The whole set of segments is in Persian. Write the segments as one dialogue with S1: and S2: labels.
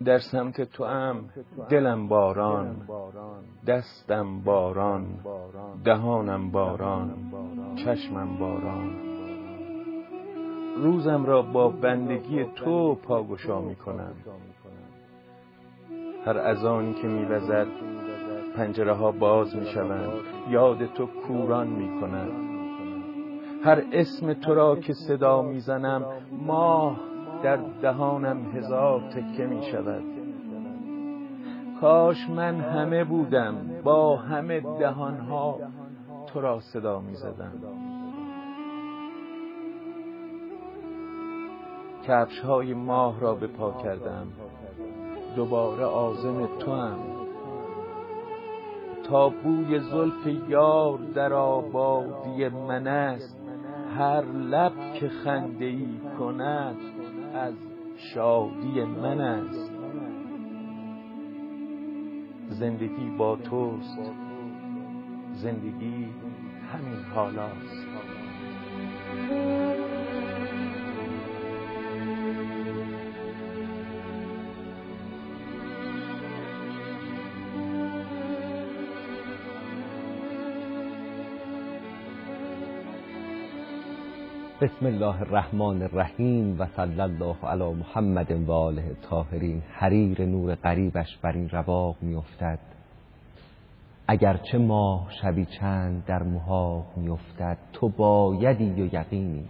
S1: در سمت توام دلم باران، دستم باران، دهانم باران، چشمم باران. روزم را با بندگی تو پاگشا می کنم. هر اذانی که می وزد پنجره ها باز می شوند، یاد تو کوران می کند. هر اسم تو را که صدا می زنم ماه در دهانم هزار تکه می شود. کاش من همه بودم با همه دهانها تو را صدا می زدم. کفش های ماه را به پا کردم، دوباره عازم تو هم. تا بوی زلف یار در آبادی من است، هر لب که خنده‌ای کند از شادی من است. زندگی با توست، زندگی همین حالاست.
S2: بسم الله الرحمن الرحیم و صلی الله علی محمد و آله الطاهرین. حریر نور غریبش بر این رواق می افتد، اگرچه ماه شبی چند در محاق می افتد. تو بایدی و یقینی،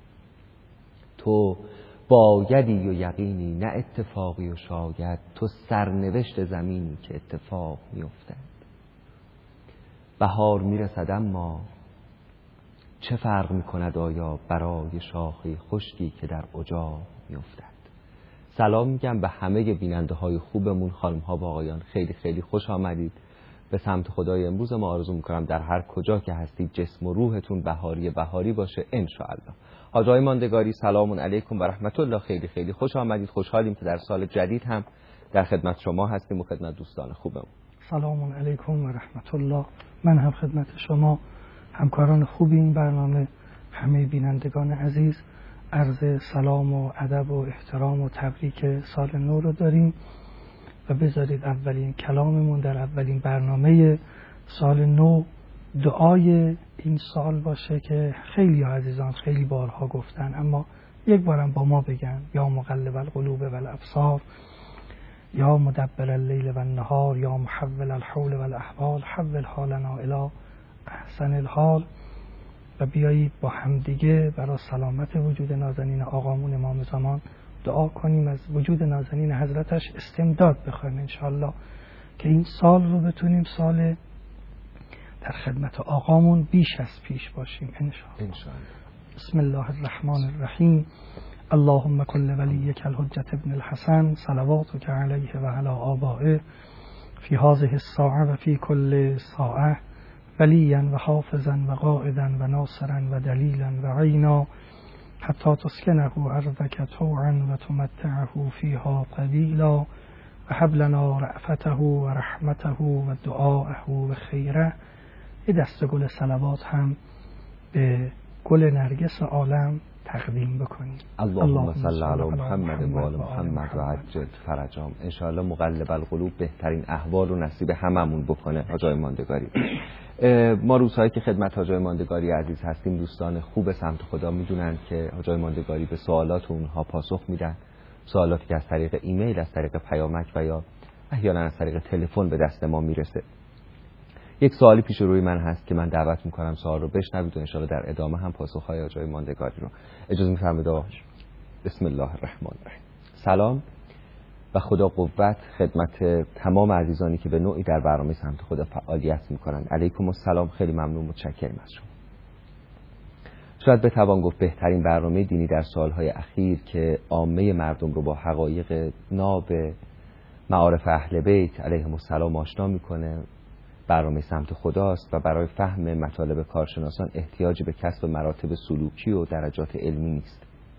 S2: تو بایدی و یقینی، نه اتفاقی و شاید. تو سرنوشت زمینی که اتفاق می افتد. بهار می رسد اما چه فرق می کند آیا برای شاخه خشکی که در اجاق می افتد. سلام میگم به همه بیننده های خوبمون، خانم ها و آقایان. خیلی خیلی خوش آمدید به سمت خدای. امروز ما آرزو میکنم در هر کجا که هستید جسم و روحتون بهاری باشه انشاءالله. حاجای ماندگاری سلام علیکم و رحمت الله. خیلی خیلی خوش آمدید. خوشحالیم که در سال جدید هم در خدمت شما هستیم و خدمت دوستان خوبمون.
S3: سلام علیکم و رحمت الله. من هم خدمت شما همکاران خوب این برنامه، همه بینندگان عزیز عرض سلام و ادب و احترام و تبریک سال نو رو داریم و بذارید اولین کلاممون در اولین برنامه سال نو دعای این سال باشه که خیلی عزیزان خیلی بارها گفتن، اما یک بارم با ما بگن: یا مقلب القلوب والابصار، یا مدبر اللیل والنهار، یا محول الحول والاحوال، حول حالنا الی احسن الحال. و بیایید با همدیگه برای سلامت وجود نازنین آقامون امام زمان دعا کنیم، از وجود نازنین حضرتش استمداد بخوایم انشاءالله که این سال رو بتونیم سال در خدمت آقامون بیش از پیش باشیم انشاءالله. بسم الله الرحمن الرحیم. اللهم کل ولیک الحجة ابن الحسن صلواتک علیه و علی آبائه فی هذه الساعه و فی کل ساعه، ولیا و حافظا و قائدا و ناصرا و دلیلا و عینا، حتی تسکنه ارضک طوعا و تمتعه فیها طویلا، و هب لنا رأفته و رحمته و دعاءه و خیره. یه دسته گل صلوات هم به گل نرگس عالم تقدیم بکنیم.
S2: اللهم صل علی محمد و آل محمد و عجل فرجام. انشاءالله مقلب القلوب بهترین احوال و نصیب هممون بکنه. حاجای ماندگاری، ما روزهایی که خدمت حاجای ماندگاری عزیز هستیم، دوستان خوب سمت خدا میدونن که حاجای ماندگاری به سوالات اونها پاسخ میدن. سوالاتی که از طریق ایمیل، از طریق پیامک و یا احیانا از طریق تلفن به دست ما میرسه. یک سوالی پیش روی من هست که من دعوت میکنم سوال رو بشنوید و انشاءالله در ادامه هم پاسخهای حاجای ماندگاری رو اجازه میفرمایید. بسم الله الرحمن الرحیم. سلام و خدا قوت خدمت تمام عزیزانی که به نوعی در برنامه سمت خدا فعالیت میکنن. علیکم السلام. خیلی ممنون، متشکرم از شما. شاید بتوان گفت بهترین برنامه دینی در سالهای اخیر که عامه مردم رو با حقایق ناب معارف اهل بیت علیهم السلام آشنا میکنه برنامه سمت خداست و برای فهم مطالب کارشناسان احتیاجی به کسب مراتب سلوکی و درجات علمی نیست.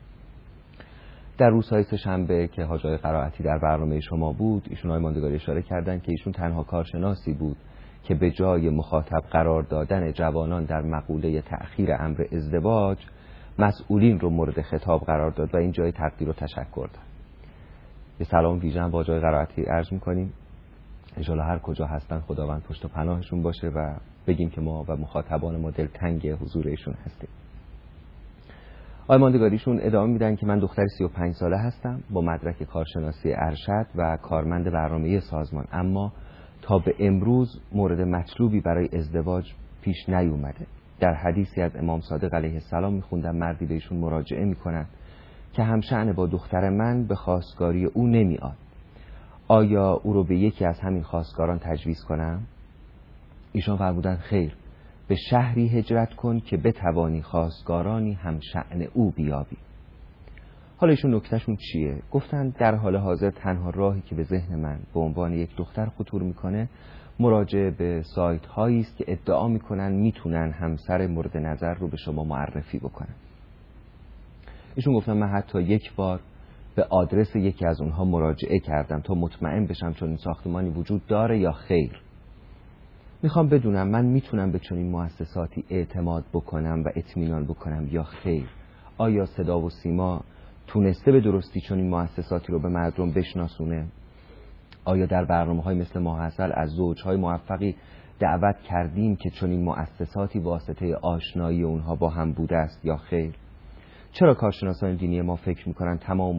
S2: در روزهای سه‌شنبه که حاجای قرائتی در برنامه شما بود، ایشون های ماندگاری اشاره کردن که ایشون تنها کارشناسی بود که به جای مخاطب قرار دادن جوانان در مقوله تأخیر امر ازدواج، مسئولین رو مورد خطاب قرار داد و این جای تقدیر و تشکر داد. یه سلام ویژه با جای قرائتی عرض می‌کنیم. انشالله هر کجا هستن خداوند پشت و پناهشون باشه و بگیم که ما و مخاطبان ما دلتنگ حضور ایشون هستیم. آقای ماندگاریشون ادامه میدن که من دختری 35 ساله هستم با مدرک کارشناسی ارشد و کارمند برنامه‌ای سازمان، اما تا به امروز مورد مطلوبی برای ازدواج پیش نیومده. در حدیثی از امام صادق علیه السلام میخوندم مردی بهشون مراجعه میکنن که همشأن با دختر من به خواستگاری او نمیاد. آیا او رو به یکی از همین خواستگاران تجویز کنم؟ ایشان فرمودن خیر، به شهری هجرت کن که بتوانی خواستگارانی همشأن او بیابی. حالا ایشون نکتهشون چیه؟ گفتن در حال حاضر تنها راهی که به ذهن من به عنوان یک دختر خطور میکنه مراجعه به سایت هایی است که ادعا میکنن میتونن همسر مورد نظر رو به شما معرفی بکنن. ایشون گفتن من حتی یک بار به آدرس یکی از اونها مراجعه کردم تا مطمئن بشم چون این ساختمانی وجود داره یا خیر. میخوام بدونم من میتونم به چنین مؤسساتی اعتماد بکنم و اطمینان بکنم یا خیر. آیا صدا و سیما تونسته به درستی چنین مؤسساتی رو به مردم بشناسونه؟ آیا در برنامه‌های مثل ماحصل از زوجهای موفقی دعوت کردیم که چنین مؤسساتی واسطه آشنایی اونها با هم بوده است یا خیر؟ چرا کارشناسان دینی ما فکر میکنن تمام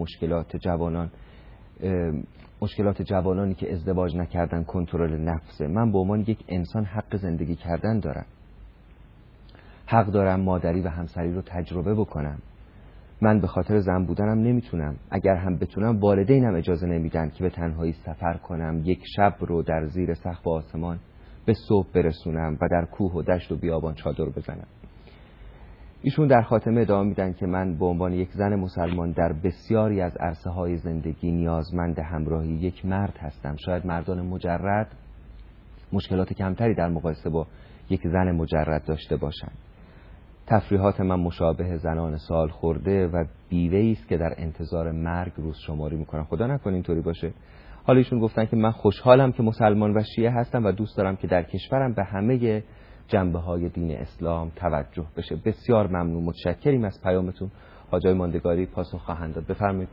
S2: مشکلات جوانانی که ازدواج نکردن کنترل نفسه؟ من به عنوان یک انسان حق زندگی کردن دارم، حق دارم مادری و همسری رو تجربه بکنم. من به خاطر زن بودنم نمیتونم، اگر هم بتونم والدینم اجازه نمیدن که به تنهایی سفر کنم، یک شب رو در زیر سقف آسمان به صبح برسونم و در کوه و دشت و بیابان چادر بزنم. ایشون در خاتمه ادامه میدن که من به عنوان یک زن مسلمان در بسیاری از عرصه های زندگی نیازمند همراهی یک مرد هستم. شاید مردان مجرد مشکلات کمتری در مقایسه با یک زن مجرد داشته باشند. تفریحات من مشابه زنان سال خورده و بیوه‌ای است که در انتظار مرگ روز شماری میکنن. خدا نکنه اینطوری باشه. حالا ایشون گفتن که من خوشحالم که مسلمان و شیعه هستم و دوست دارم که در کشورم به همه جنبه‌های دین اسلام توجه بشه. بسیار ممنون، متشکریم از پیامتون. حاجی ماندگاری پاسخ خواهند داد. بفرمایید.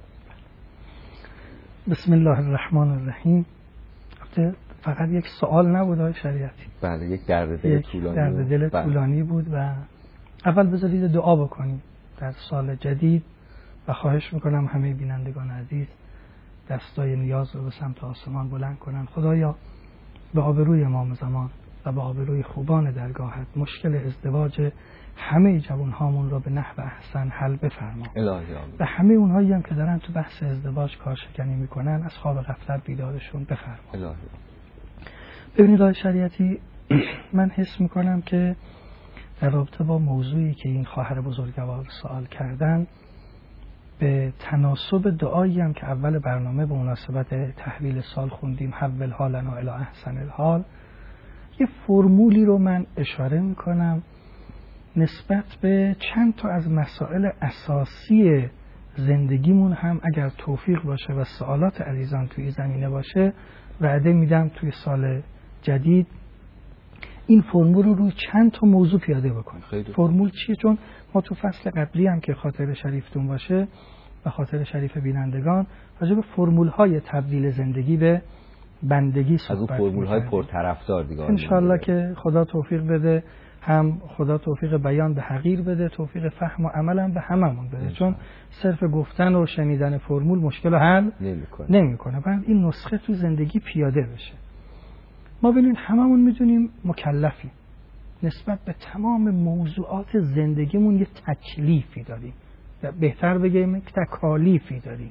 S3: بسم الله الرحمن الرحیم. فقط یک سوال نبود آقای شریعتی.
S2: بله، یک درد دل
S3: طولانی بود و اول بذارید دعا بکنیم در سال جدید و خواهش میکنم همه بینندگان عزیز دستای نیاز رو به سمت آسمان بلند کنن. خدایا به آبروی امام زمان و به آبروی خوبان درگاهت مشکل ازدواج همه جوانهامون رو به نحو احسن حل بفرما.
S2: الهی آمین.
S3: و همه اونهایی هم که دارن تو بحث ازدواج کارشکنی میکنن از خواب غفلت بیدارشون بفرما.
S2: الهی آمین.
S3: ببینید آقای شریعتی، من حس میکنم که در رابطه با موضوعی که این خواهر بزرگوار سوال کردن به تناسب دعایی هم که اول برنامه به مناسبت تحویل سال خوندیم، حول حالنا الی احسن الحال، یه فرمولی رو من اشاره میکنم نسبت به چند تا از مسائل اساسی زندگیمون هم اگر توفیق باشه و سوالات عزیزان توی زمینه باشه وعده میدم توی سال جدید این فرمول رو روی چند تا موضوع پیاده بکنیم. فرمول چیه؟ چون ما تو فصل قبلی هم که خاطر شریفتون باشه و خاطر شریف بینندگان راجع به فرمول های تبدیل زندگی به بندگی صحبت
S2: می‌کنیم. از اون فرمول های پرطرفدار دیگه
S3: انشالله که خدا توفیق بده، هم خدا توفیق بیان به حقیر بده، توفیق فهم و عمل هم به هممون بده. چون صرف گفتن و شنیدن فرمول مشکل رو حل نمی‌کنه. بعد این نسخه تو زندگی پیاده بشه. ما ببینید هممون میدونیم مکلفیم، نسبت به تمام موضوعات زندگیمون یه تکلیفی داریم، بهتر بگیم تکالیفی داریم.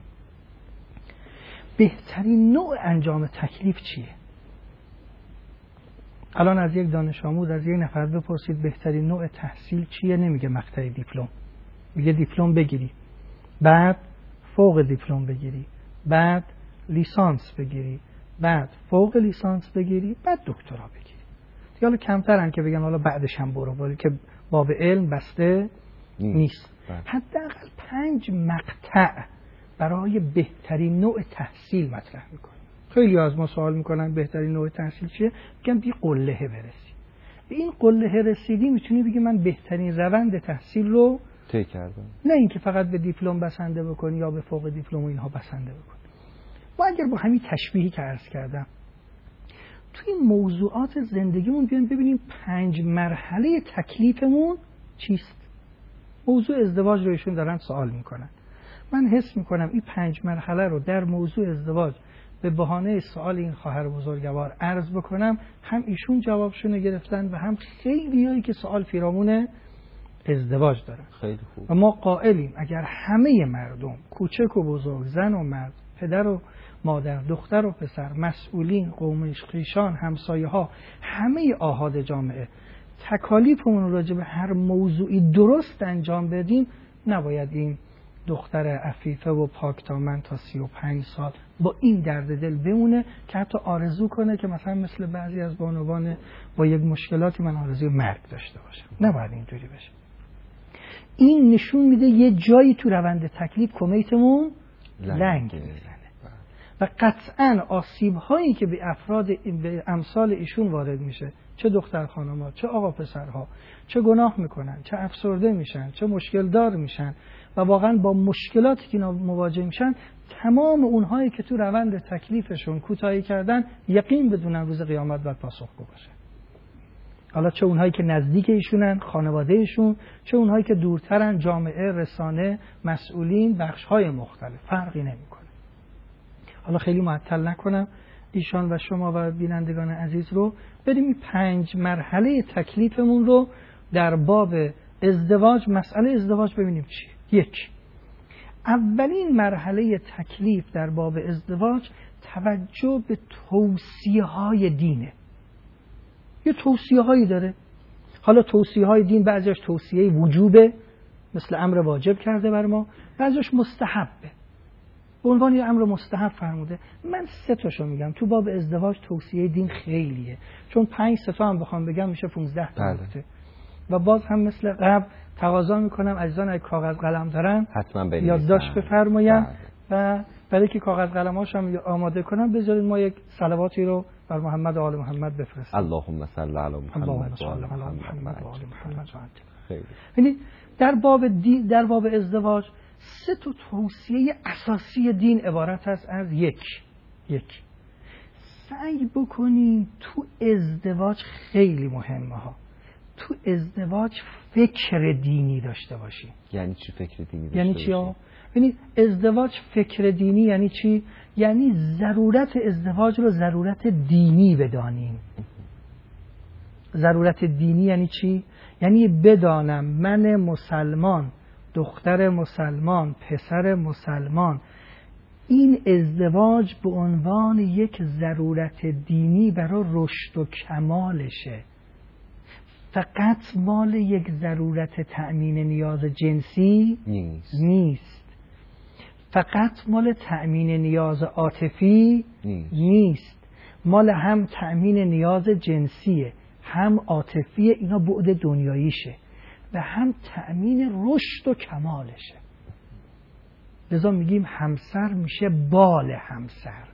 S3: بهترین نوع انجام تکلیف چیه؟ الان از یک دانش آموز، از یک نفر بپرسید بهترین نوع تحصیل چیه، نمیگه مقطع دیپلم، میگه دیپلم بگیری، بعد فوق دیپلم بگیری، بعد لیسانس بگیری، بعد فوق لیسانس بگیری، بعد دکترا بگیری. دیگه حالا کمترن که بگن حالا بعدش هم برو، ولی که باب علم بسته نیست. حداقل 5 مقطع برای بهترین نوع تحصیل مطرح میکنیم. خیلی از ما سوال میکنن بهترین نوع تحصیل چیه؟ میگم بی قله برسی. به این قله رسیدی میتونی بگی من بهترین روند تحصیل رو
S2: طی کردم.
S3: نه اینکه فقط به دیپلم بسنده بکنی یا به فوق دیپلم و اینها بسنده بکنی. ما اگر با همین تشبیهی که عرض کردم توی موضوعات زندگیمون بیایم ببینیم 5 مرحله تکلیفمون چیست. موضوع ازدواج رو ایشون دارن سوال میکنن. من حس میکنم این 5 مرحله رو در موضوع ازدواج به بهانه سوال این خواهر بزرگوار عرض بکنم، هم ایشون جوابشون گرفتن و هم خیلیایی که سوال پیرامون ازدواج دارن.
S2: خیلی خوب.
S3: و ما قائلیم اگر همه مردم، کوچک و بزرگ، زن و مرد، پدر و مادر، دختر و پسر، مسئولین، قوم خویشان، همسایه ها، همه آحاد جامعه تکالیفمون راجع به هر موضوعی درست انجام بدیم، نباید این دختر عفیفه و پاکدامن تا 35 سال با این درد دل بمونه که حتی آرزو کنه که مثلا مثل بعضی از بانوان با یک مشکلاتی من آرزوی مرگ داشته باشم. نباید اینجوری بشه. این نشون میده یه جایی تو روند تکلیف کمیتمون لنگ میزنه و قطعاً آسیب هایی که به افراد به امثال ایشون وارد میشه، چه دختر خانم‌ها، چه آقا پسرها، چه گناه میکنن، چه افسرده میشن، چه مشکل دار میشن و واقعاً با مشکلاتی که اینا مواجه میشن، تمام اونهایی که تو روند تکلیفشون کوتاهی کردن یقین بدونن روز قیامت باید پاسخگو باشه. حالا چه اونهایی که نزدیک ایشونن، خانواده ایشون، چه اونهایی که دورترن، جامعه، رسانه، مسئولین، بخش‌های مختلف، فرقی نمیکنه. حالا خیلی معطل نکنم ایشان و شما و بینندگان عزیز رو، بریم این 5 مرحله تکلیفمون رو در باب ازدواج، مسئله ازدواج ببینیم چی. 1. اولین مرحله تکلیف در باب ازدواج توجه به توصیه‌های دینه. یه توصیه‌هایی داره. حالا توصیه‌های دین بعضیش توصیه وجوبه، مثل امر واجب کرده بر ما، بعضیش مستحبه. به عنوان یه امر مستحب فرموده. من 3 تاشو میگم. تو باب ازدواج توصیه دین خیلیه، چون 5 تا هم بخوام بگم میشه 15 تا. و باز هم مثل قبل تقاضا میکنم عزیزان اگه کاغذ قلم دارن حتما یادداشت بفرمایید و برای که کاغذ قلم‌هاش هم آماده کنم بذارید ما یک صلواتی رو بر محمد و آل محمد بفرستیم.
S2: اللهم صل علی محمد و آل محمد.
S3: خیلی. یعنی در باب ازدواج 3 تا توصیه اساسی دین عبارت است از 1. سعی بکنین تو ازدواج، خیلی مهمه ها، تو ازدواج فکر دینی داشته باشین.
S2: یعنی چی فکر دینی داشته
S3: یعنی چی؟ یعنی ازدواج فکر دینی یعنی چی؟ یعنی ضرورت ازدواج رو ضرورت دینی بدانین. ضرورت دینی یعنی چی؟ یعنی بدانم من مسلمان، دختر مسلمان، پسر مسلمان، این ازدواج به عنوان یک ضرورت دینی برای رشد و کمالشه. فقط مال یک ضرورت تأمین نیاز جنسی نیست. فقط مال تأمین نیاز عاطفی نیست. مال هم تأمین نیاز جنسیه، هم عاطفیه، اینا بعد دنیاییشه، و هم تأمین رشد و کمالشه. لذا میگیم همسر میشه بال همسر.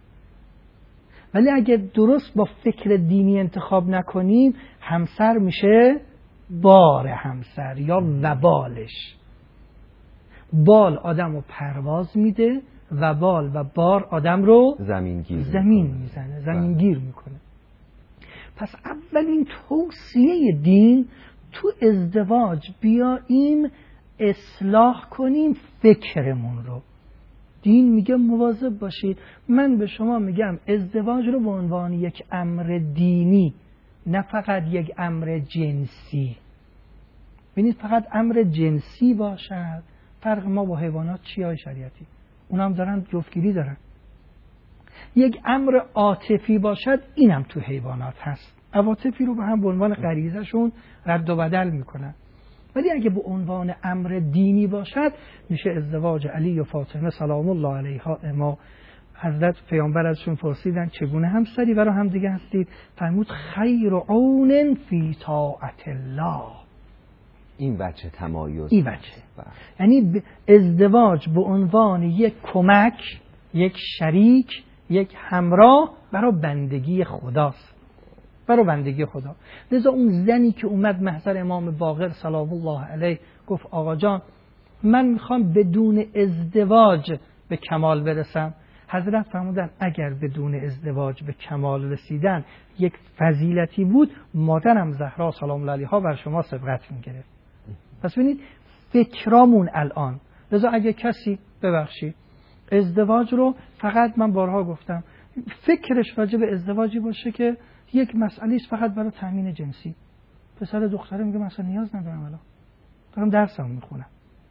S3: ولی اگه درست با فکر دینی انتخاب نکنیم، همسر میشه بار همسر یا وبالش. بال آدم رو پرواز میده، وبال و بار آدم رو زمین میزنه، زمینگیر میکنه. پس اولین توصیه دین تو ازدواج بیاییم اصلاح کنیم فکرمون رو. دین میگه مواظب باشید. من به شما میگم ازدواج رو به عنوان یک امر دینی، نه فقط یک امر جنسی. ببینید فقط امر جنسی باشد، فرق ما با حیوانات چیه های شریعتی؟ اونا هم دارن جفتگیری دارن. یک امر عاطفی باشد، اینم تو حیوانات هست. عواطفی رو به هم به عنوان غریزه‌شون رد و بدل میکنن. ولی اگه به عنوان امر دینی باشد، میشه ازدواج علی و فاطمه سلام الله علیها. اما حضرت پیامبر ازشون پرسیدن چگونه همسری برای هم دیگه هستید؟ فرمود خیر عون فی طاعت الله.
S2: این بچه تمایز،
S3: این بچه یعنی ازدواج به عنوان یک کمک، یک شریک، یک همراه برای بندگی خداست، برای بندگی خدا. لذا اون زنی که اومد محضر امام باقر سلام الله علیه گفت آقا جان من میخوام بدون ازدواج به کمال برسم، حضرت فرمودن اگر بدون ازدواج به کمال رسیدن یک فضیلتی بود، مادرم زهرا سلام الله علیها بر شما سبقت می‌گرفت. پس ببینید فکرامون الان، لذا اگه کسی ببخشید ازدواج رو فقط، من بارها گفتم، فکرش راجع به ازدواجی باشه که یک مسئله است فقط برای تامین جنسی. پسر دختره میگه مثلا نیاز ندارم، الان دارم درسم میخونم.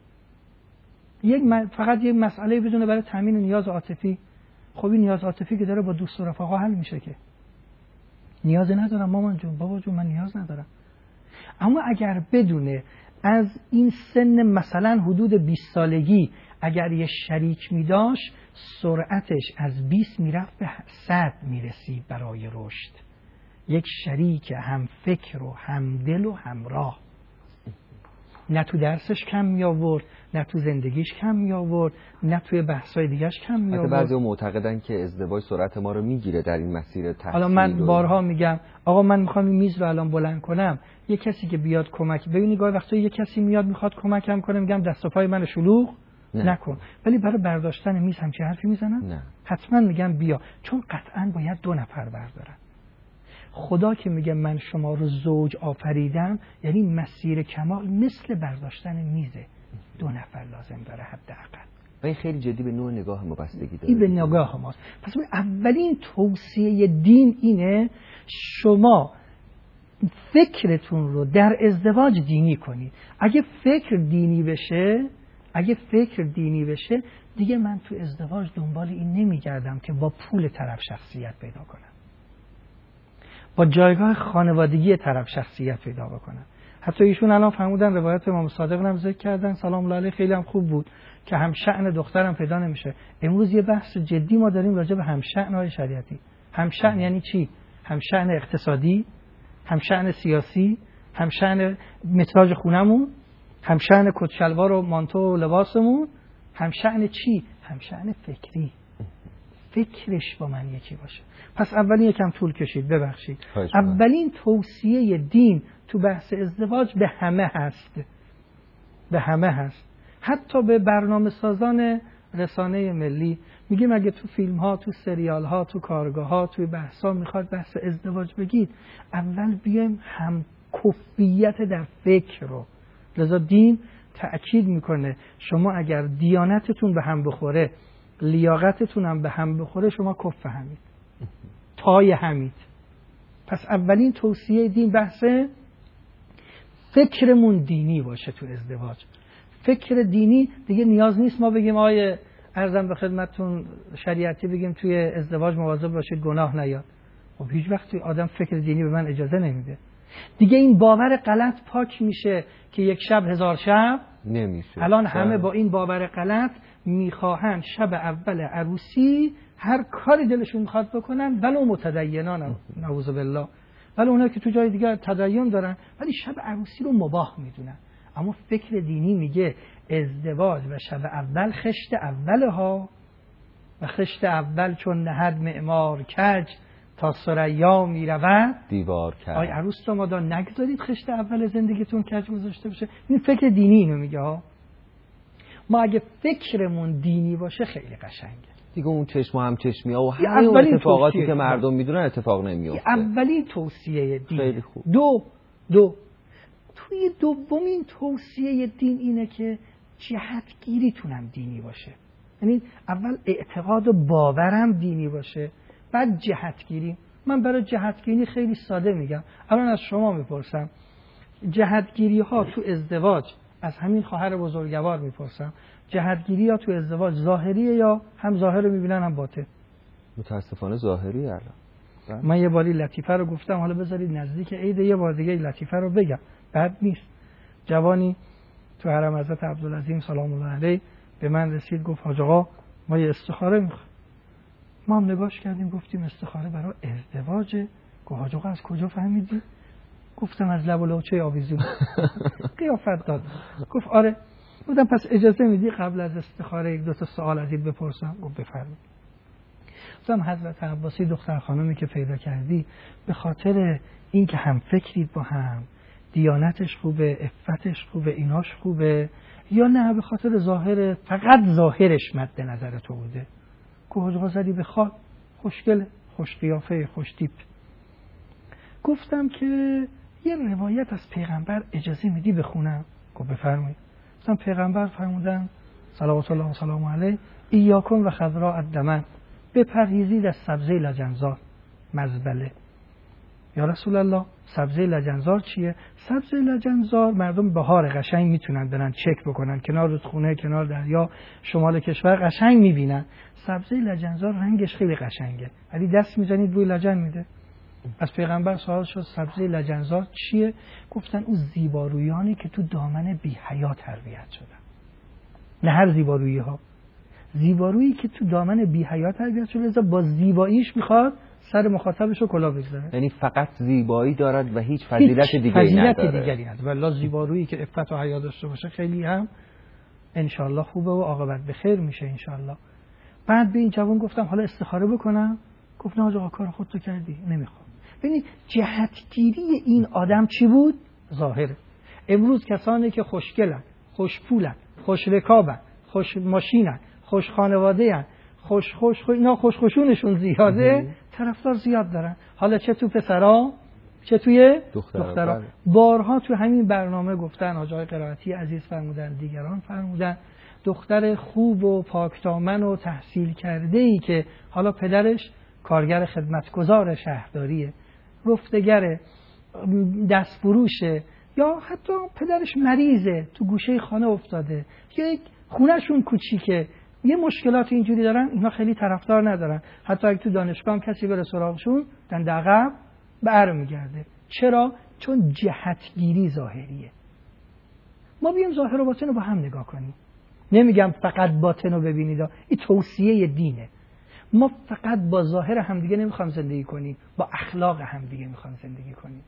S3: فقط یک مسئله بدونه برای تامین نیاز عاطفی. خب این نیاز عاطفی که داره با دوست و رفقا حل میشه که نیاز ندارم مامان جون بابا جون من نیاز ندارم. اما اگر بدونه از این سن مثلا حدود 20 سالگی اگر یه شریک میداشت سرعتش از 20 میرفت به 100 میرسید برای رشد. یک شریک هم فکر و هم دل و همراه، نه تو درسش کم می آورد، نه تو زندگیش کم می آورد، نه توی بحث‌های دیگه‌اش کم می آورد.
S2: بعضی معتقدن که ازدواج سرعت ما رو میگیره در این مسیر تحصیل.
S3: حالا من بارها میگم آقا من میخوام این میز رو الان بلند کنم، یه کسی که بیاد کمک، ببینی گاهی وقتا یه کسی میاد میخواد کمکم کنه، میگم دست و پای من شلوغ نکن، ولی برای برداشتن میز همچین حرفی میزنم؟
S2: نه.
S3: حتما میگم بیا، چون قطعا باید 2 نفر بردارن. خدا که میگه من شما رو زوج آفریدم، یعنی مسیر کمال مثل برداشتن میزه، 2 نفر لازم داره حداقل.
S2: و این خیلی جدی به نوع نگاه ما بستگی داره.
S3: این به نگاه ماست. پس اولین توصیه دین اینه شما فکرتون رو در ازدواج دینی کنید. اگه فکر دینی بشه دیگه من تو ازدواج دنبال این نمیگردم که با پول طرف شخصیت پیدا کنم، با جایگاه خانوادگی طرف شخصیت پیدا بکنم. حتی ایشون الان فرمودن، روایت امام صادق هم ذکر کردن سلام الله علیه، خیلی هم خوب بود که هم شأن دخترم پیدا نمیشه. امروز یه بحث جدی ما داریم راجع به هم شأن‌های شریعتی. هم شأن یعنی چی؟ هم شأن اقتصادی، هم شأن سیاسی، هم شأن متراژ خونمون، هم شأن کت شلوار و مانتو و لباسمون، هم شأن چی؟ هم شأن فکری. فکرش با من یکی باشه. پس اولین یکم طول کشید، ببخشید. اولین توصیه دین تو بحث ازدواج به همه هست. حتی به برنامه سازان رسانه ملی میگیم اگه تو فیلم ها، تو سریال ها، تو کارگاه ها، توی بحث ها میخواد بحث ازدواج بگید، اول بیایم هم کفیت در فکر رو. لذا دین تأکید میکنه شما اگر دیانتتون به هم بخوره، لیاقتتون هم به هم بخوره، شما کف همید، تای همید. پس اولین توصیه دین بحث فکرمون دینی باشه تو ازدواج. فکر دینی دیگه نیاز نیست ما بگیم آیه عرضم به خدمتتون شریعتی بگیم توی ازدواج مواظب باشید گناه نیاد. خب هیچ وقت آدم فکر دینی به من اجازه نمیده. دیگه این باور غلط پاک میشه که یک شب 1000 شب نمیشه. الان همه با این باور غلط میخواهن شب اول عروسی هر کاری دلشون میخواد بکنن، ولو متدینان نعوذ بالله، ولی اونها که تو جای دیگه تدین دارن ولی شب عروسی رو مباح میدونن. اما فکر دینی میگه ازدواج و شب اول خشت اوله ها، و خشت اول چون نهد معمار کج تا ثریا میرود دیوار کرد. آی عروس دامادا نگذارید خشت اول زندگیتون کج گذاشته بشه. این فکر دینی اینو میگه ها. ما اگه فکرمون دینی باشه خیلی قشنگه
S2: دیگه. اون چشم هم چشمی ها و همه اون اتفاقاتی که مردم میدونن اتفاق نمیفته.
S3: اولی توصیه دین.
S2: خیلی خوب.
S3: دو توی دومین توصیه دین اینه که جهتگیریتون هم دینی باشه. یعنی اول اعتقاد و باورم دینی باشه، بعد جهتگیری. من برای جهتگیری خیلی ساده میگم. الان از شما میپرسم جهتگیری ها تو ازدواج، از همین خواهر بزرگوار میپرسم، جهتگیری ها تو ازدواج ظاهریه یا هم ظاهر رو میبینن هم باطن؟
S2: متاسفانه ظاهری. الان
S3: من یه باری لطیفه رو گفتم، حالا بذارید نزدیک عید یه بار دیگه لطیفه رو بگم، بد نیست. جوانی تو حرم حضرت عبدالعظیم سلام الله علیه به من رسید، گفت حاج آقا ما یه استخاره میخوایم. ما هم نگاش کردیم گفتیم استخاره برای ازدواجه. گفت حاج آقا از کجا فهمیدی؟ گفتم از لب و لوچه آویزون. قیافت داد. گفت آره. گفتم پس اجازه میدی قبل از استخاره 1-2 تا سوال ازت بپرسم؟ گفت بفرمایید. گفتم حضرت عباسی دختر خانمی که پیدا کردی به خاطر این که هم فکرید با هم، دیانتش خوبه، عفتش خوبه، ایناش خوبه، یا نه به خاطر ظاهر، فقط ظاهرش مد نظر تو بوده؟ کوه زدی به خال، خوشگله، خوش قیافه، خوش تیپ. گفتم که یه روایت از پیغمبر اجازه میدی بخونم؟ گفت بفرمایید. گفتم پیغمبر فرمودن صلوات الله و سلام علیه ایاکم و خضراء الدمن، بپرهیزید از سبزه لجنزار مزبله. یا رسول الله سبزه لجنزار چیه؟ سبزه لجنزار مردم بهار قشنگ میتونن برن چک بکنن، کنار رودخونه، کنار دریا، شمال کشور قشنگ میبینن. سبزه لجنزار رنگش خیلی قشنگه، ولی دست میزنید بوی لجن میده. از پیغمبر سوال شد سبزه لجنزار چیه؟ گفتن اون زیبارویانی که تو دامن بی حیا تربیت شدن. نه هر زیبارویی ها، زیبارویی که تو دامن بی حیا تربیت شده، لذا با زیباییش میخواد سر مخاطبش رو کلاه بگذاره.
S2: یعنی فقط زیبایی دارد و هیچ فضیلت دیگری نداره. دیگری نداره. والله زیبارویی که عفت و حیا داشته باشه خیلی هم انشالله خوبه و عاقبت به خیر میشه انشالله. بعد به این جوان گفتم حالا استخاره بکنم؟ گفت نه آقا کار خودتو کردی، نمیخوام. ببینید جهتگیری این آدم چی بود؟ ظاهره. امروز کسانی که خوشگلن، خوشپولن، خوش رکابن، خوش ماشینن، خوش خانواده‌ان، اینا خوشخوشونشون زیاده، طرفدار زیاد دارن. حالا چه تو پسرا چه توی دخترا. بارها تو همین برنامه گفتن، آقای قرائتی عزیز فرمودن، دیگران فرمودن، دختر خوب و پاکدامن و تحصیل کرده‌ای که حالا پدرش کارگر خدمتگزار شهرداریه، رفتگر دستفروشه، یا حتی پدرش مریضه تو گوشه خانه افتاده، یک خونهشون کوچیکه، یه مشکلات اینجوری دارن، اینا خیلی طرفدار ندارن. حتی اگه تو دانشگاه هم کسی بره سراغشون دنده عقب برمیگرده. چرا؟ چون جهتگیری ظاهریه. ما بیایم ظاهر و باطن رو با هم نگاه کنیم. نمیگم فقط باطن رو ببینید، این توصیه دینه. ما فقط با ظاهر همدیگه نمیخوام زندگی کنیم، با اخلاق همدیگه میخوام زندگی کنیم.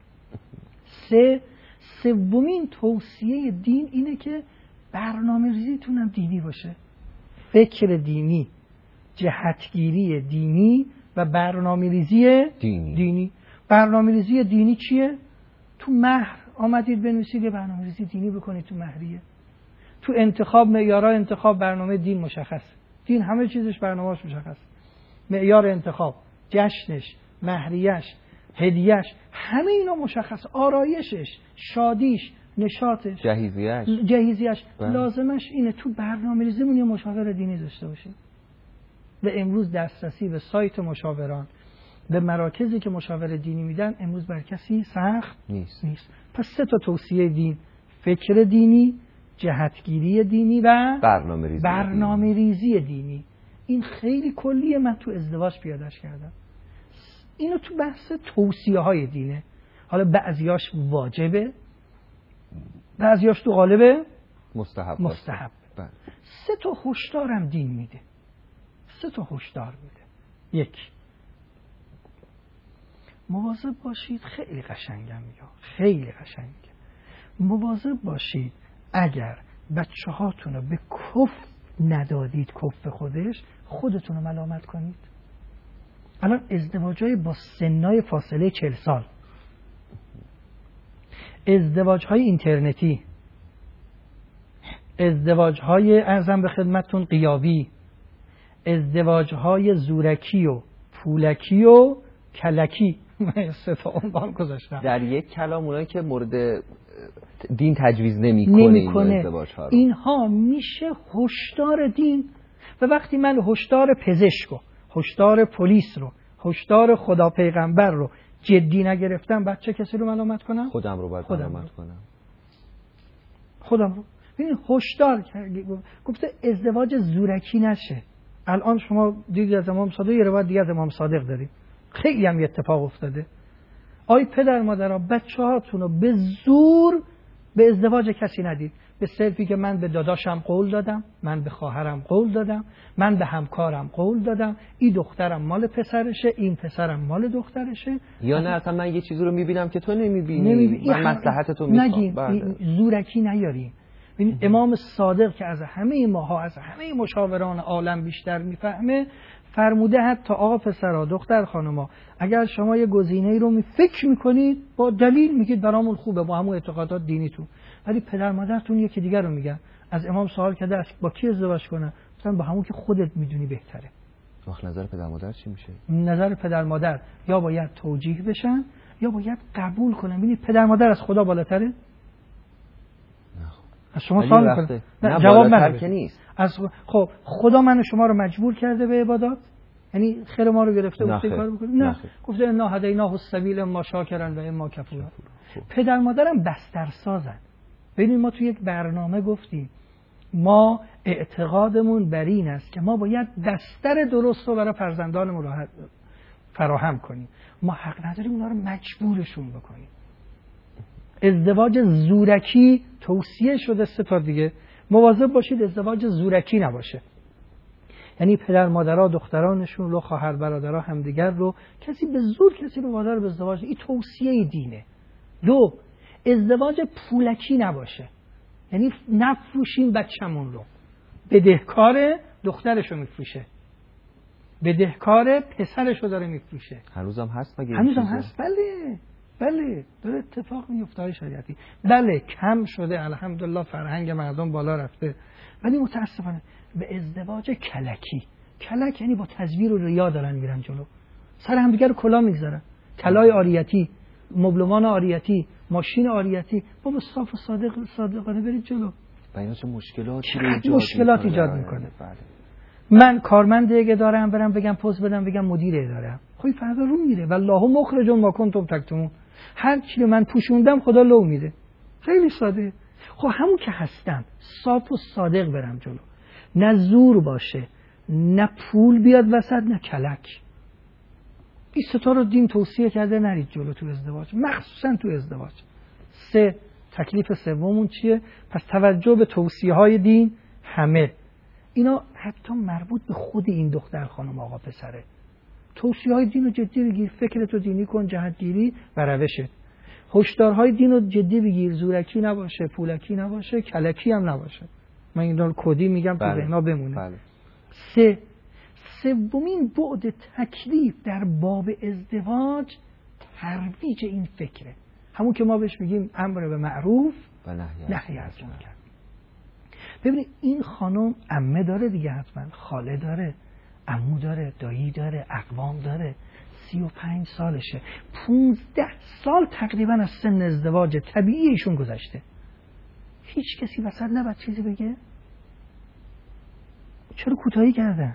S2: سومین توصیه دین اینه که برنامه‌ریزیتون هم دینی باشه. فکر دینی، جهتگیری دینی و برنامه‌ریزی دینی. برنامه‌ریزی دینی چیه؟ تو مهر آمدید بنویسید یه برنامه‌ریزی دینی بکنید تو مهریه. تو انتخاب معیارها انتخاب برنامه دین مشخص. دین همه چیزش برنامه‌اش مشخص. معیار انتخاب، جشنش، مهریه‌اش، هدیه‌اش، همه اینا مشخص. آرایشش، شادیش، نشاطش، جهیزیه‌اش. لازمش اینه تو برنامه‌ریزیمون یه مشاور دینی داشته باشیم. و امروز دسترسی به سایت مشاوران، به مراکزی که مشاور دینی میدن امروز بر کسی سخت نیست. پس 3 تا توصیه دین: فکر دینی، جهتگیری دینی و برنامه‌ریزی دینی. این خیلی کلیه، من تو ازدواج پیاده‌اش کردم. اینو تو بحث توصیه‌های دینه. حالا بعضیاش واجبه، بعضیاش تو قالب مستحب. 3 تا هشدارم دین میده. 3 تا هشدار میده. 1، مواظب باشید، خیلی قشنگم میگم، خیلی قشنگه، مواظب باشید اگر بچه‌هاتون رو به کف ندادید، کف خودتون رو ملامت کنید. الان ازدواج‌های با سنای فاصله 40 سال، ازدواج‌های اینترنتی، ازدواج‌های ارزم به خدمتتون غیابی، ازدواج‌های زورکی و پولکی و کلکی، 3 تا عنوان گذاشتم. در یک کلام اونایی که مورد دین تجویز نمی‌کنه ازدواج‌ها رو،
S3: اینها میشه هشدار دین. و وقتی من هشدار پزشک رو، هشدار پلیس رو، هشدار خدا پیغمبر رو جدی نگرفتم، بعد چه کسی رو ملامت کنم؟
S2: خودم رو باید ملامت کنم.
S3: خودم رو. ببین هشدار گفته ازدواج زورکی نشه. الان شما دیدید از امام صادق، یه روایت دیگه از امام صادق داریم، خیلی هم اتفاق افتاده. آی پدر مادرها بچه‌هاتون رو به زور به ازدواج کسی ندید. به صرفی که من به داداشم قول دادم، من به خواهرم قول دادم، من به همکارم قول دادم، این دخترم مال پسرشه، این پسرم مال دخترشه.
S2: یا نه اصلا من یه چیزی رو میبینم که تو نمیبینی، من مصلحتتو میخوام.
S3: زورکی نیاریم. ببین امام صادق که از همه ماها، از همه مشاوران عالم بیشتر میفهمه، فرموده حتی آقا پسرها، دختر خانما، اگر شما یه گزینه‌ای رو فکر میکنید با دلیل میگید برامون خوبه، با همون اعتقادات دینیتون، ولی پدر مادرتون یکی دیگر رو میگن. از امام سوال کرده با کی ازدواج کنه؟ مثلا با همون که خودت میدونی بهتره.
S2: وقت نظر پدر مادر چی میشه؟
S3: نظر پدر مادر یا باید توجیه بشن یا باید قبول کنن. ببینید پدر مادر از خدا بالاتره؟
S2: نه.
S3: از شما سوال میکنه.
S2: نه
S3: جواب
S2: بالاتر که نیست.
S3: خب خدا من و شما رو مجبور کرده به عبادات؟ یعنی خیر ما رو گرفته گفته کار بکنیم؟ نه. گفته انا هدیناه السبیل اما شاکرا و اما کفورا. پدر مادرم بستر سازن. ببینید ما تو یک برنامه گفتیم ما اعتقادمون بر این است که ما باید بستر درست رو برای فرزندانمون فراهم کنیم. ما حق نداریم اونا رو مجبورشون بکنیم. ازدواج زورکی توصیه شده 3 تا دیگه. مواظب باشید ازدواج زورکی نباشه. یعنی پدر مادرها دخترانشون رو، خواهر برادرها همدیگر رو، کسی به زور کسی رو وادار به ازدواج، این توصیه دینه. 2 ازدواج پولکی نباشه. یعنی نفروشیم بچه‌مون رو. بدهکار دخترشو میفروشه، بدهکار پسرشو داره میفروشه.
S2: هنوزم هست مگه؟
S3: هنوزم هست. بله داره اتفاق میفته های شریعتی. بله کم شده الحمدلله، فرهنگ مردم بالا رفته، ولی متاسفانه به ازدواج کلک یعنی با تزویر و ریا دارن میرن جلو، سر همدیگه رو کلا میگذارن، کلای عاریتی، مبلمان عاریتی، ماشین عاریتی. بابا صاف و صادقانه برید جلو.
S2: و اینا چه
S3: مشکلات ایجاد میکنه. من کارمند اداره برم بگم پست بدم بگم مدیر اداره، خب فردا رو میره والله مخرج ما کنتم تکتمون. هر چی من پوشوندم خدا لو میده. خیلی ساده. خب همون که هستم صاف و صادق برم جلو، نه زور باشه، نه پول بیاد وسط، نه کلک. این 3 تا رو دین توصیه کرده نرید جلو تو ازدواج، مخصوصا تو ازدواج. 3 تکلیف سوممون چیه؟ پس توجه به توصیه‌های دین همه. اینا حتی مربوط به خود این دختر خانم آقا پسره. توصیه‌های دین رو جدی بگیر، فکرتو دینی کن، جهتگیری و روشت. هشدارهای دین رو جدی بگیر، زورکی نباشه، پولکی نباشه، کلکی هم نباشه. من اینا رو کدی میگم تو ذهنا بمونه.
S2: بله.
S3: 3 سومین بعد تکلیف در باب ازدواج ترویج این فکره، همون که ما بهش میگیم امر به معروف و نهی از منکر. ببینید این خانم عمه داره دیگه، حتما خاله داره، عمو داره، دایی داره، اقوام داره، 35 سالشه، 15 سال تقریبا از سن ازدواج طبیعی ایشون گذشته. هیچ کسی وسط نباید چیزی بگه؟ چرا کوتاهی کردن؟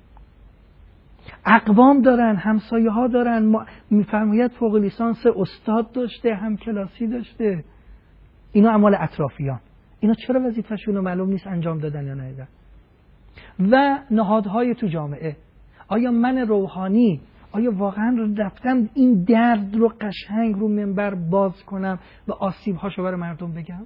S3: اقوام دارن، همسایه ها دارن، میفرماید فوق لیسانس استاد داشته، هم کلاسی داشته. اینا اعمال اطرافیان. اینا چرا وظیفه‌شون رو معلوم نیست انجام دادن یا ندادن؟ و نهادهای تو جامعه، آیا من روحانی آیا واقعا رفتم این درد رو قشنگ رو منبر باز کنم و آسیب‌هاشو برای مردم بگم؟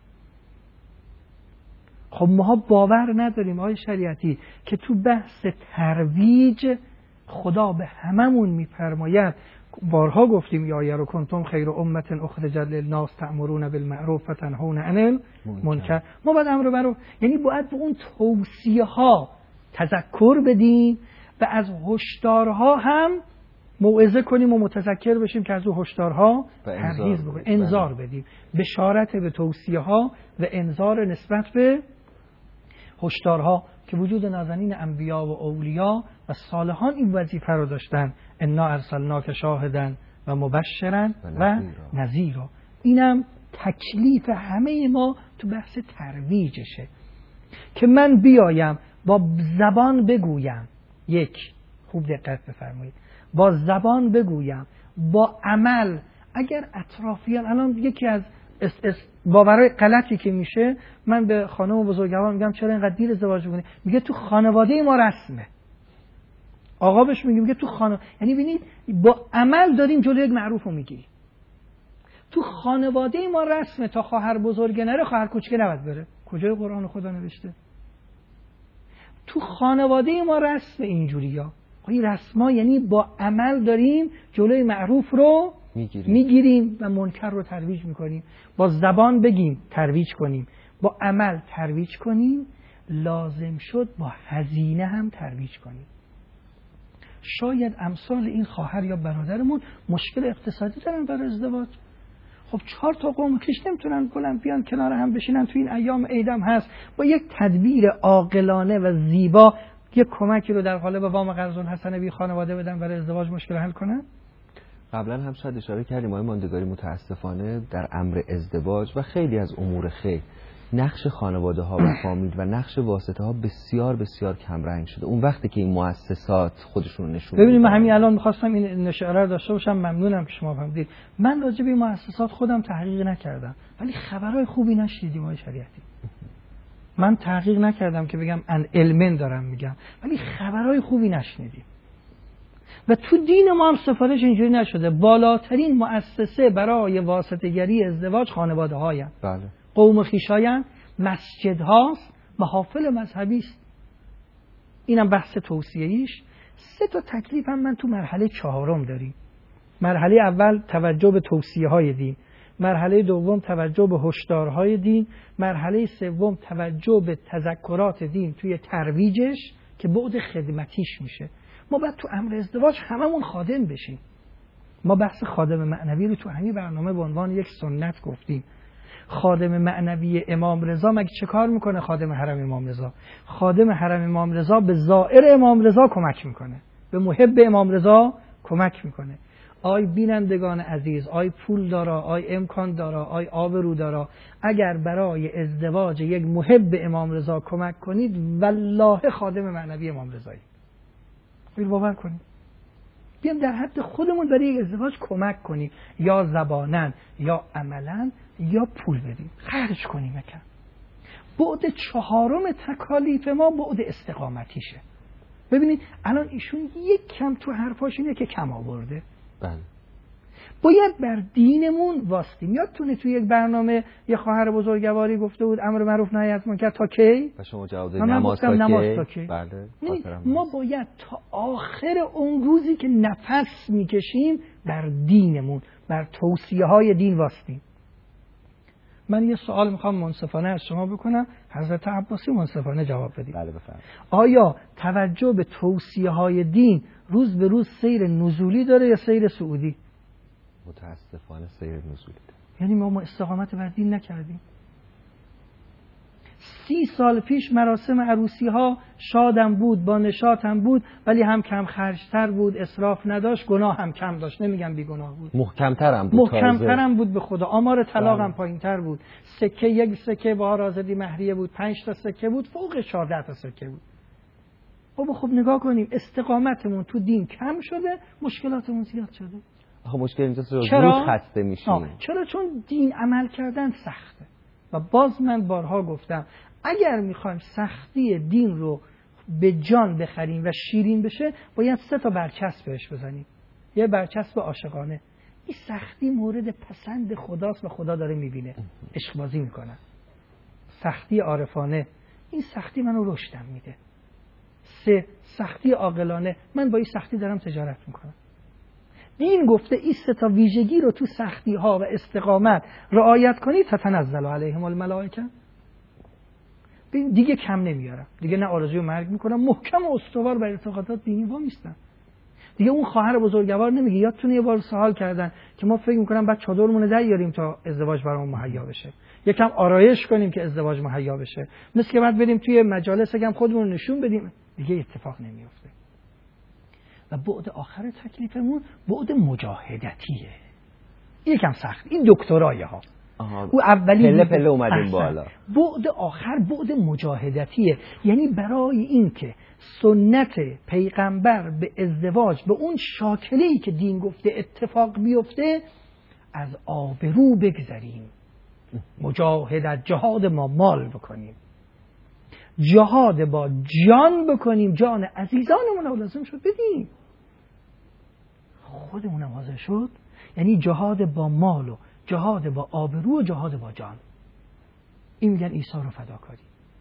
S3: خب ما باور نداریم آقای شریعتی که تو بحث ترویج خدا به هممون میفرماید، بارها گفتیم یا آیه رو کنتم خیر امت اخرجت للناس تأمرون بالمعروف و تنهون عن المنکر. ما باید امر معروف، یعنی باید به اون توصیه ها تذکر بدیم و از هشدارها هم موعظه کنیم و متذکر بشیم که از اون هشدارها پرهیز بکنیم، انذار بدیم، بشارت به توصیه ها و انذار نسبت به هشدارها که وجود نازنین انبیا و اولیا و صالحان این وظیفه رو داشتن. انا ارسلناک شاهدا و مبشرا و نذیرا. اینم تکلیف همه ما تو بحث ترویجشه که من بیایم با زبان بگویم، خوب دقت بفرمایید، با زبان بگویم، با عمل. اگر اطرافیان، الان یکی از باورهای غلطی که میشه، من به خانم و بزرگوار میگم چرا اینقدر دیر ازدواج میکنی؟ میگه تو خانواده ما رسمه. آقا بهش میگه تو خانواده، یعنی ببینید با عمل داریم جلوی یک معروف رو میگیریم. تو خانواده ما رسمه تا خواهر بزرگه نره خواهر کوچیکه نباید بره. کجای قرآن خدا نوشته؟ تو خانواده ما رسمه اینجوریا. این رسما یعنی با عمل داریم جلوی معروف رو میگیریم و منکر رو ترویج میکنیم. با زبان بگیم ترویج کنیم، با عمل ترویج کنیم، لازم شد با هزینه هم ترویج کنیم. شاید امثال این خواهر یا برادرمون مشکل اقتصادی دارن برای ازدواج. خب 4 تا قوم کش نمیتونن بلند بیان کنار هم بشینن، تو این ایام عیدم هست با یک تدبیر عاقلانه و زیبا یک کمکی رو در قالب وام قرض الحسنه بی خانواده بدن برای ازدواج مشکل حل کنن؟
S2: قبلا هم شاید اشاره کردیم آقای ماندگاری متاسفانه در امر ازدواج و خیلی از امور خیر نقش خانواده ها و فامیل و نقش واسطه ها بسیار بسیار کم رنگ شده. اون وقتی که این مؤسسات خودشون نشون
S3: ببینید من همین الان می‌خواستم این اشاره رو داشته باشم، ممنونم که شما فهمیدید. من راجع به این مؤسسات خودم تحقیق نکردم ولی خبرهای خوبی نشنیدیم آقای شریعتی. من تحقیق نکردم که بگم ان علمن دارم میگم، ولی خبرهای خوبی نشنیدیم. و تو دین ما هم سفارش اینجوری نشده. بالاترین مؤسسه برای واسطه‌گری ازدواج خانواده هایم،
S2: بله.
S3: قوم خویشایم، مسجد هاست، محافل مذهبی است. اینم بحث توصیه‌ایش. 3 تا تکلیف هم من تو مرحله 4 داریم. مرحله اول توجه به توصیه های دین، مرحله دوم توجه به هشدارهای دین، مرحله سوم توجه به تذکرات دین توی ترویجش که بعد خدمتیش میشه. ما باید تو امر ازدواج هممون خادم بشیم. ما بحث خادم معنوی رو تو همین برنامه به عنوان یک سنت گفتیم. خادم معنوی امام رضا مگه چه کار میکنه؟ خادم حرم امام رضا، خادم حرم امام رضا به زائر امام رضا کمک میکنه، به محب امام رضا کمک میکنه. آی بینندگان عزیز، آی پول دارا، آی امکان دارا، آی آبرو دارا، اگر برای ازدواج یک محب امام رضا کمک کنید والله خادم معنوی امام رضایی. بیر باور کنید. بیام در حد خودمون برای یک ازدواج کمک کنیم، یا زبانن یا عملا یا پول بدیم، خرج کنیم مکن. بعد 4 تکالیف ما بعد استقامتیشه. ببینید الان ایشون یک کم تو حرفاش اینه که کم آورده.
S2: بله.
S3: باید بر دینمون واستیم. یادتونه توی یک برنامه یه خواهر بزرگواری گفته بود امر معروف نهی از منکر تا کی؟
S2: و شما جواب دادید نماز تا کی؟
S3: بله. ما باید تا آخر اون روزی که نفس میکشیم بر دینمون، بر توصیه های دین واستیم. من یه سوال میخوام منصفانه از شما بکنم، حضرت عباسی منصفانه جواب بدید.
S2: بله بفرمایید.
S3: آیا توجه به توصیه های دین روز به روز سیر نزولی داره یا سیر صعودی؟
S2: متاسفانه سیر نزولی داره.
S3: یعنی ما استقامت بر دین نکردیم. 30 سال پیش مراسم عروسی ها شادم بود، با نشاطم بود، ولی هم کم خرجتر بود، اسراف نداشت، گناه هم کم داشت. نمیگم بی گناه بود، محکمترم بود به خدا. آمار طلاق هم پایینتر بود. سکه یک سکه با آزادی مهریه بود، 5 تا سکه بود، فوق 14 تا سکه بود. خب نگاه کنیم استقامتمون تو دین کم شده، مشکلاتمون زیاد شده.
S2: آخه مشکل اینجاست زود خسته میشیم.
S3: چرا؟ چون دین عمل کردن سخته. و باز من بارها گفتم اگر میخوایم سختی دین رو به جان بخریم و شیرین بشه باید 3 تا برچسب بهش بزنیم. یه برچسب عاشقانه، این سختی مورد پسند خداست و خدا داره میبینه، عشق بازی میکنه. سختی عارفانه، این سختی منو رشدم میده. 3 سختی عاقلانه، من با این سختی دارم تجارت میکنم. دین گفته این 3 تا ویژگی رو تو سختی ها و استقامت رعایت کنید تتنزل علیهم الملائکه. دیگه کم نمیارم، دیگه نه آرزوی مرگ میکنم، محکم و استوار بر اعتقادات دینی وامیستم. دیگه اون خواهر بزرگوار نمیگه یادتونه یه بار سوال کردن که ما فکر میکنم بعد چادرمون دراریم تا ازدواج برامون مهیا بشه، یکم آرایش کنیم که ازدواج مهیا بشه، مثل که بعد بریم توی مجالس هم خودمون نشون بدیم. دیگه اتفاق نمیفته. و بعد آخر تکلیفمون بعد مجاهدتیه. یکم سخت، این دکترایه ها. او اولی
S2: پله اومدیم بالا.
S3: بعد آخر بعد مجاهدتیه، یعنی برای این که سنت پیغمبر به ازدواج به اون شاکله‌ای که دین گفته اتفاق بیفته از آبرو بگذریم. مجاهدت، جهاد ما مال بکنیم، جهاد با جان بکنیم، جان عزیزانمون رو لازم شد بدیم، خودمونم حاضر شد. یعنی جهاد با مال و جهاد با آبرو و جهاد با جان. این میگن ایثار و فداکاری.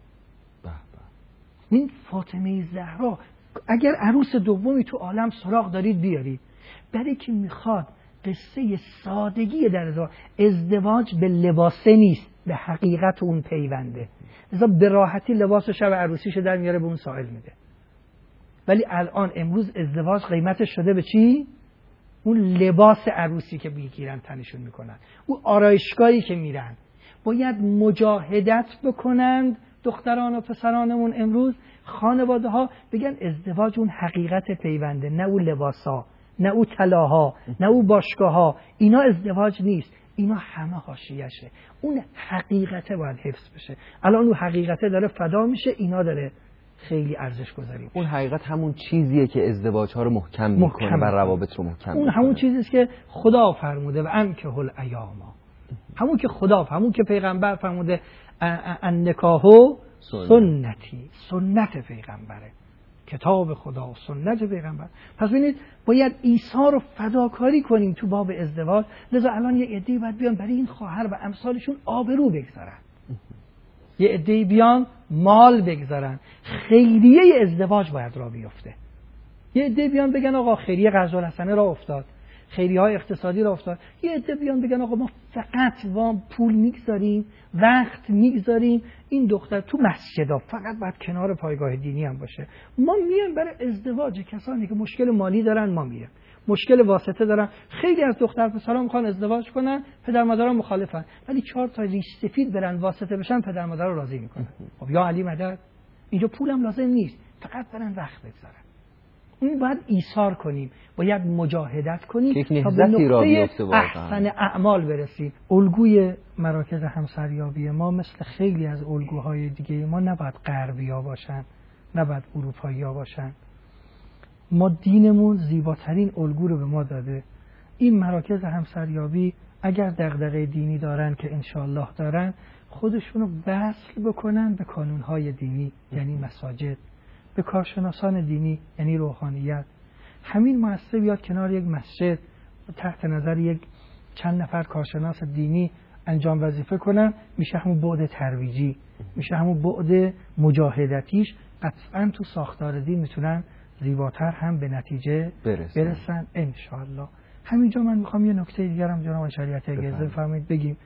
S3: این فاطمه زهرا اگر عروس دومی تو عالم سراغ دارید بیارید، برای که میخواد قصه سادگی در ازدواج به لباسه نیست، به حقیقت اون پیونده. لذا به راحتی لباس شب عروسیشو در میاره به اون سائل میده. ولی الان امروز ازدواج قیمتش شده به چی؟ اون لباس عروسی که میگیرن تنشون میکنن، اون آرایشگاهی که میرن. باید مجاهدت بکنند دختران و پسرانمون امروز خانواده ها بگن ازدواج اون حقیقت پیونده، نه اون لباسا، نه اون طلاها، نه اون باشگاه‌ها، اینا ازدواج نیست، اینا همه حاشیه‌شه. اون حقیقته باید حفظ بشه. الان اون حقیقته داره فدا میشه، اینا داره خیلی ارزش گذاری میشه.
S2: اون حقیقت همون چیزیه که ازدواج‌ها رو محکم میکنه و روابط رو محکم
S3: اون همون چیزیه که خدا فرموده و انکحوا الایاما، همون که خدا، همون که پیغمبر فرموده النکاح سنتی، سنت پیغمبره، کتاب خدا و سنت پیغمبر. پس ببینید باید ایثار و فداکاری کنیم تو باب ازدواج. لذا الان یه عده‌ای باید بیان برای این خواهر و امثالشون آبرو بگذارن، یه عده‌ای بیان مال بگذارن، خیریه ازدواج باید را بیفته. یه عده بیان بگن آقا خیریه قرض الحسنه را افتاد، خیریه‌های اقتصادی را افتاد. یه عده بیان بگن آقا ما فقط پول میگذاریم، وقت میگذاریم، این دختر تو مسجدا فقط باید کنار پایگاه دینی هم باشه. ما میایم برای ازدواج کسانی که مشکل مالی دارن، ما میایم مشکل واسطه دارن. خیلی از دختر پسرا میخوان ازدواج کنن، پدر مادرها مخالفن، ولی 4 تا ریش سفید برن واسطه بشن، پدر مادر رو راضی میکنن. خب یا علی مدد، اینجا پولم لازم نیست، فقط برن وقت بگذارن. این باید ایثار کنیم، باید مجاهدت کنیم تا به نقطه احسن اعمال برسیم. الگوی مراکز همسریابی ما مثل خیلی از الگوهای دیگه ما نباید غربی‌ها باشن، نباید اروپایی‌ها باشن. ما دینمون زیباترین الگو رو به ما داده. این مراکز همسریابی اگر دغدغه دینی دارن که انشالله دارن، خودشونو وصل بکنن به کانونهای دینی، یعنی مساجد، به کارشناسان دینی یعنی روحانیت. همین مؤسسه بیاد کنار یک مسجد تحت نظر یک چند نفر کارشناس دینی انجام وظیفه کنن، میشه همون بعد ترویجی، میشه همون بعد مجاهدتیش. قطعا تو ساختار دین میتونن زیباتر هم به نتیجه برسن انشاءالله. همینجا من میخوام یه نکته دیگرم جناب شریعتی اجازه بفرمایید بگیم.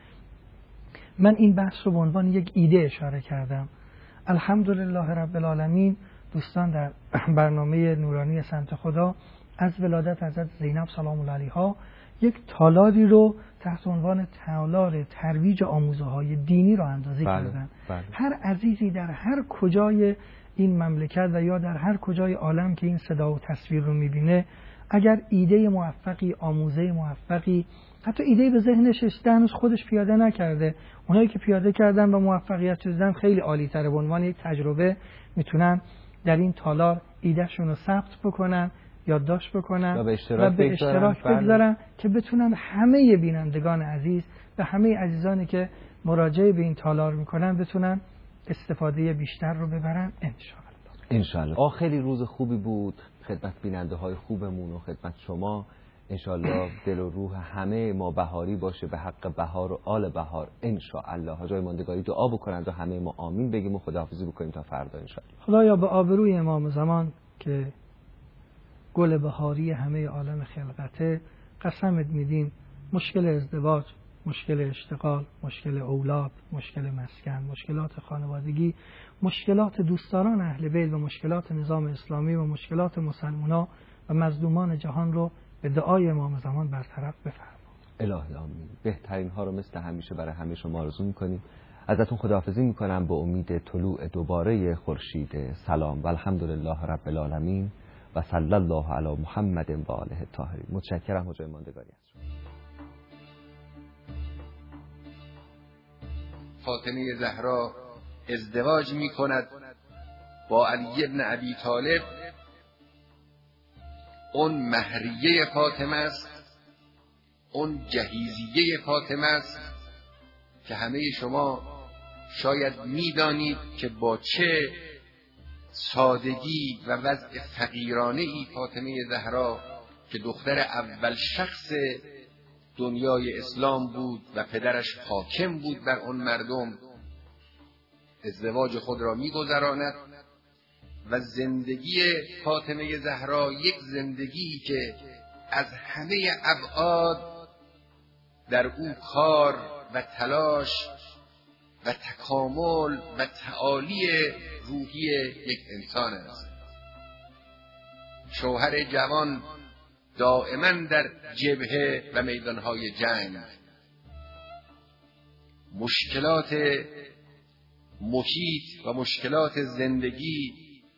S3: من این بحث رو به عنوان یک ایده اشاره کردم. الحمدلله رب العالمین دوستان در برنامه نورانی سمت خدا از ولادت حضرت زینب سلام الله علیها یک تالاری رو تحت عنوان تالار ترویج آموزه‌های دینی رو اندازی کردن. هر عزیزی در هر کجای این مملکت و یا در هر کجای عالم که این صدا و تصویر رو میبینه، اگر ایده موفقی، آموزه موفقی، حتی ایده به ذهنش رسیده هنوز خودش پیاده نکرده، اونایی که پیاده کردن و موفقیت رسیدن خیلی عالی تره، به عنوان یک تجربه میتونن در این تالار ایدهشون رو ثبت بکنن، یادداشت بکنن و به اشتراک بگذارن که بتونن همه بینندگان عزیز و همه عزیزانی که مراجعه به این تالار میکنن بتونن استفاده بیشتر رو ببرن
S2: انشاءالله. خیلی روز خوبی بود خدمت بیننده های خوبمون و خدمت شما. انشاءالله دل و روح همه ما بهاری باشه به حق بهار و آل بهار انشاءالله. حاجای ماندگاری دعا بکنند و همه ما آمین بگیم و خداحافظی بکنیم تا فردا انشاءالله.
S3: خدایا به آبروی امام زمان که گل بهاری همه عالم خلقته قسمت میدیم مشکل ازدواج، مشکل اشتغال، مشکل اولاد، مشکل مسکن، مشکلات خانوادگی، مشکلات دوستداران اهل بیت و مشکلات نظام اسلامی و مشکلات مسلمانان و مظلومان جهان رو به دعای امام زمان برطرف بفرما.
S2: الهی آمین. بهترین ها رو مثل همیشه برای همه شما آرزو میکنیم. ازتون خداحافظی میکنم به امید طلوع دوباره خورشید سلام و الحمدلله رب العالمین و صلی الله علی محمد و آله الطاهرین. متشکرم حاجی ماندگاری.
S4: فاطمه زهرا ازدواج می کند با علی ابن ابی طالب. اون مهریه فاطمه است، اون جهیزیه فاطمه است که همه شما شاید میدانید که با چه سادگی و وضع فقیرانه ای فاطمه زهرا که دختر اول شخص دنیای اسلام بود و پدرش حاکم بود بر اون مردم ازدواج خود را می‌گذراند و زندگی فاطمه زهرا یک زندگی که از همه ابعاد در او کار و تلاش و تکامل و تعالی روحی یک انسان است. شوهر جوان دائما در جبهه و میدانهای جنگ، مشکلات محیط و مشکلات زندگی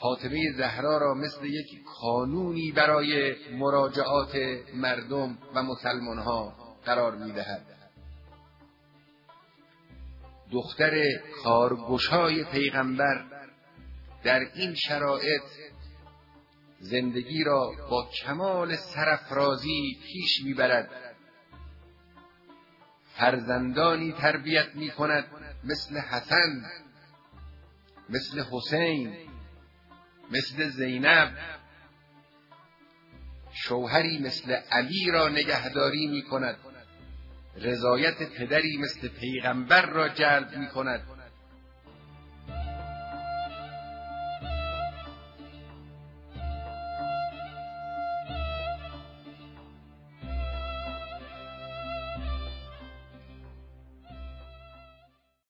S4: فاطمه زهرا را مثل یک کانونی برای مراجعات مردم و مسلمانها قرار می‌دهد. دختر کارگشای پیغمبر در این شرایط زندگی را با کمال سرافرازی پیش می‌برد. فرزندانی تربیت می‌کند مثل حسن، مثل حسین، مثل زینب. شوهری مثل علی را نگهداری می‌کند. رضایت پدری مثل پیغمبر را جلب می‌کند.